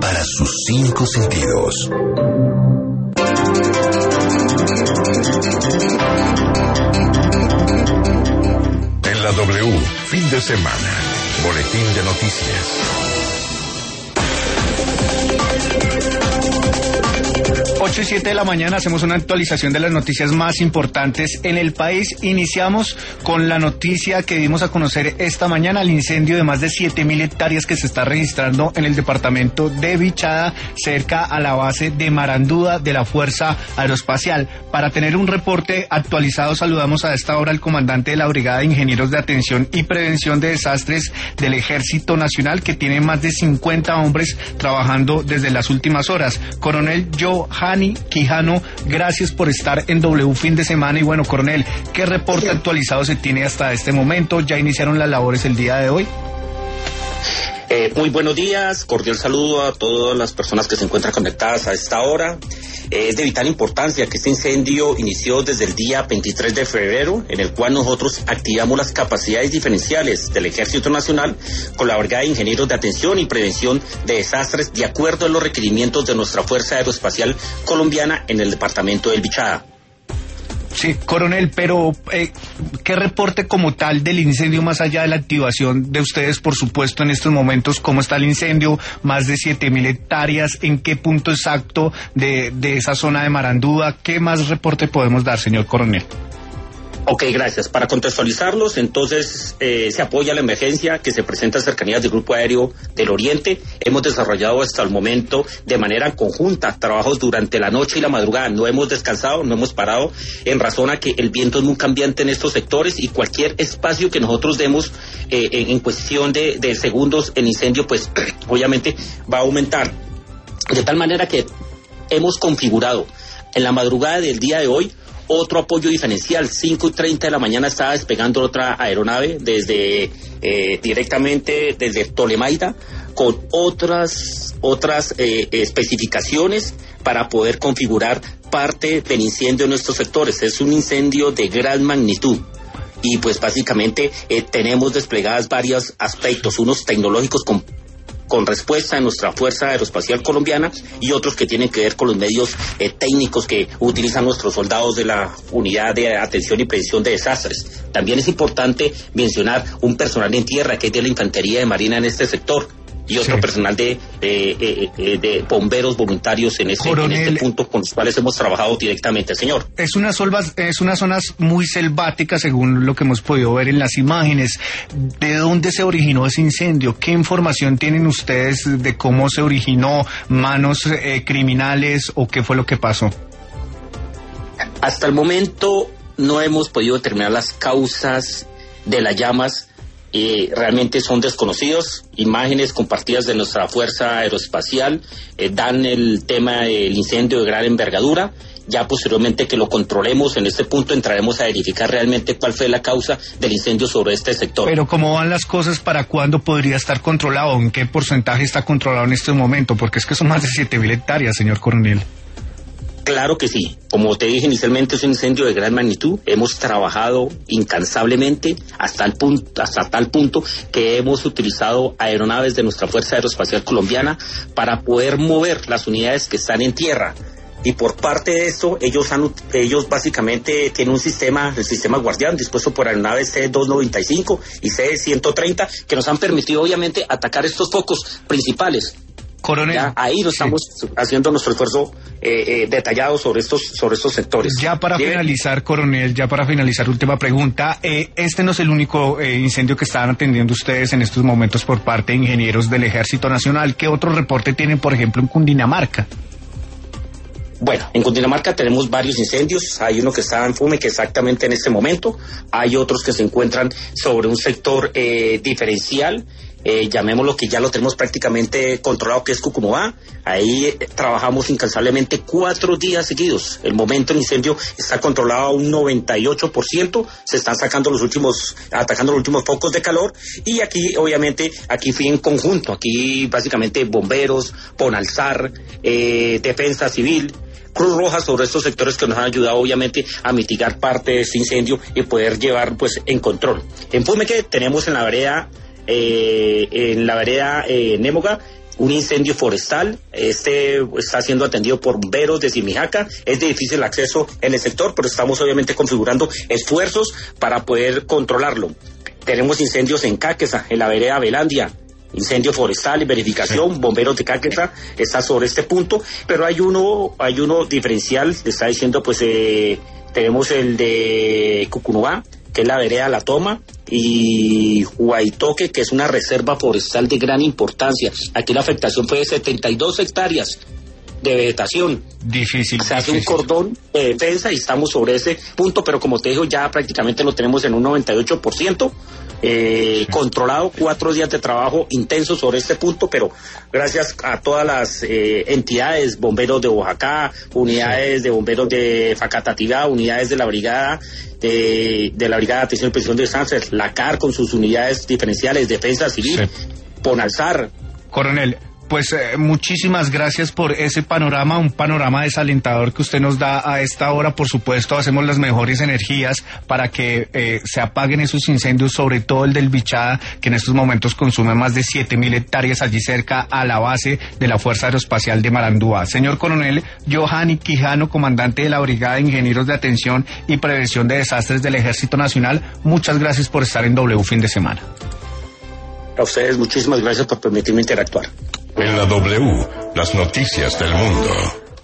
para sus 5 sentidos. En la W, fin de semana, boletín de noticias. 8:07 de la mañana, hacemos una actualización de las noticias más importantes en el país. Iniciamos con la noticia que dimos a conocer esta mañana, el incendio de más de 7.000 hectáreas que se está registrando en el departamento de Bichada, cerca a la base de Marandúa de la Fuerza Aeroespacial. Para tener un reporte actualizado, saludamos a esta hora al comandante de la Brigada de Ingenieros de Atención y Prevención de Desastres del Ejército Nacional, que tiene más de 50 hombres trabajando desde las últimas horas. Coronel Johanny Quijano, gracias por estar en W fin de semana. Y bueno, coronel, ¿qué reporte actualizado se tiene hasta este momento? ¿Ya iniciaron las labores el día de hoy? Muy buenos días, cordial saludo a todas las personas que se encuentran conectadas a esta hora. Es de vital importancia que este incendio inició desde el día 23 de febrero, en el cual nosotros activamos las capacidades diferenciales del Ejército Nacional con la Brigada de Ingenieros de Atención y Prevención de Desastres, de acuerdo a los requerimientos de nuestra Fuerza Aeroespacial Colombiana en el departamento del Bichada. Sí, coronel, pero ¿qué reporte como tal del incendio, más allá de la activación de ustedes, por supuesto, en estos momentos? ¿Cómo está el incendio? Más de 7.000 hectáreas, ¿en qué punto exacto de esa zona de Marandúa? ¿Qué más reporte podemos dar, señor coronel? Ok, gracias. Para contextualizarlos, entonces se apoya la emergencia que se presenta en cercanías del Grupo Aéreo del Oriente. Hemos desarrollado hasta el momento de manera conjunta trabajos durante la noche y la madrugada. No hemos descansado, no hemos parado, en razón a que el viento es muy cambiante en estos sectores y cualquier espacio que nosotros demos en cuestión de segundos, el incendio pues obviamente va a aumentar. De tal manera que hemos configurado en la madrugada del día de hoy otro apoyo diferencial. 5:30 de la mañana estaba despegando otra aeronave directamente desde Tolemaida con otras especificaciones para poder configurar parte del incendio en nuestros sectores. Es un incendio de gran magnitud. Y pues básicamente tenemos desplegadas varios aspectos, unos tecnológicos con respuesta en nuestra Fuerza Aeroespacial Colombiana y otros que tienen que ver con los medios técnicos que utilizan nuestros soldados de la Unidad de Atención y Prevención de Desastres. También es importante mencionar un personal en tierra que es de la Infantería de Marina en este sector y otro personal de bomberos voluntarios en este punto con los cuales hemos trabajado directamente, señor. Es unas zonas muy selváticas, según lo que hemos podido ver en las imágenes. ¿De dónde se originó ese incendio? ¿Qué información tienen ustedes de cómo se originó? ¿Manos criminales o qué fue lo que pasó? Hasta el momento no hemos podido determinar las causas de las llamas. Realmente son desconocidos. Imágenes compartidas de nuestra Fuerza Aeroespacial dan el tema del incendio de gran envergadura. Ya posteriormente que lo controlemos en este punto entraremos a verificar realmente cuál fue la causa del incendio sobre este sector. Pero ¿cómo van las cosas? ¿Para cuándo podría estar controlado? ¿En qué porcentaje está controlado en este momento? Porque es que son más de 7.000 hectáreas, señor coronel. Claro que sí. Como te dije inicialmente, es un incendio de gran magnitud. Hemos trabajado incansablemente hasta tal punto que hemos utilizado aeronaves de nuestra Fuerza Aeroespacial Colombiana para poder mover las unidades que están en tierra. Y por parte de esto, ellos básicamente tienen el sistema Guardián, dispuesto por aeronaves C-295 y C-130, que nos han permitido obviamente atacar estos focos principales. Coronel, ya ahí lo estamos haciendo nuestro esfuerzo detallado sobre estos sectores. Ya para finalizar, coronel, última pregunta. Este no es el único incendio que están atendiendo ustedes en estos momentos por parte de ingenieros del Ejército Nacional. ¿Qué otro reporte tienen, por ejemplo, en Cundinamarca? Bueno, en Cundinamarca tenemos varios incendios. Hay uno que está en Fume, que exactamente en este momento. Hay otros que se encuentran sobre un sector diferencial. Llamémoslo, que ya lo tenemos prácticamente controlado, que es Cucumobá. Ahí trabajamos incansablemente 4 días seguidos. El momento del incendio está controlado a un 98%. Se están atacando los últimos focos de calor. Y aquí, obviamente, fui en conjunto. Aquí, básicamente, bomberos, Ponalzar, Defensa Civil, Cruz Roja, sobre estos sectores que nos han ayudado obviamente a mitigar parte de este incendio y poder llevar pues en control. En Fumeque tenemos en la vereda Némoga un incendio forestal. Está siendo atendido por bomberos de Simijaca. Es de difícil acceso en el sector, pero estamos obviamente configurando esfuerzos para poder controlarlo. Tenemos incendios en Caquesa, en la vereda Belandia. Incendio forestal y verificación, sí. Bomberos de Caquesa está sobre este punto, pero hay uno diferencial, le está diciendo, pues tenemos el de Cucunubá, que es la vereda La Toma, y Huaytoque, que es una reserva forestal de gran importancia. Aquí la afectación fue de 72 hectáreas de vegetación. Difícil. Se hace un cordón de defensa y estamos sobre ese punto, pero como te digo, ya prácticamente lo tenemos en un 98%. Controlado, 4 días de trabajo intenso sobre este punto, pero gracias a todas las entidades, bomberos de Oaxaca, unidades de bomberos de Facatativá, unidades de la brigada de la brigada de atención y prevención de desastres, la CAR con sus unidades diferenciales, defensa civil, sí. Ponalzar. Coronel, pues muchísimas gracias por ese panorama, un panorama desalentador que usted nos da a esta hora. Por supuesto, hacemos las mejores energías para que se apaguen esos incendios, sobre todo el del Bichada, que en estos momentos consume más de 7.000 hectáreas allí cerca a la base de la Fuerza Aeroespacial de Marandúa. Señor Coronel Johanny Quijano, comandante de la Brigada de Ingenieros de Atención y Prevención de Desastres del Ejército Nacional, muchas gracias por estar en W Fin de Semana. A ustedes muchísimas gracias por permitirme interactuar. En la W, las noticias del mundo.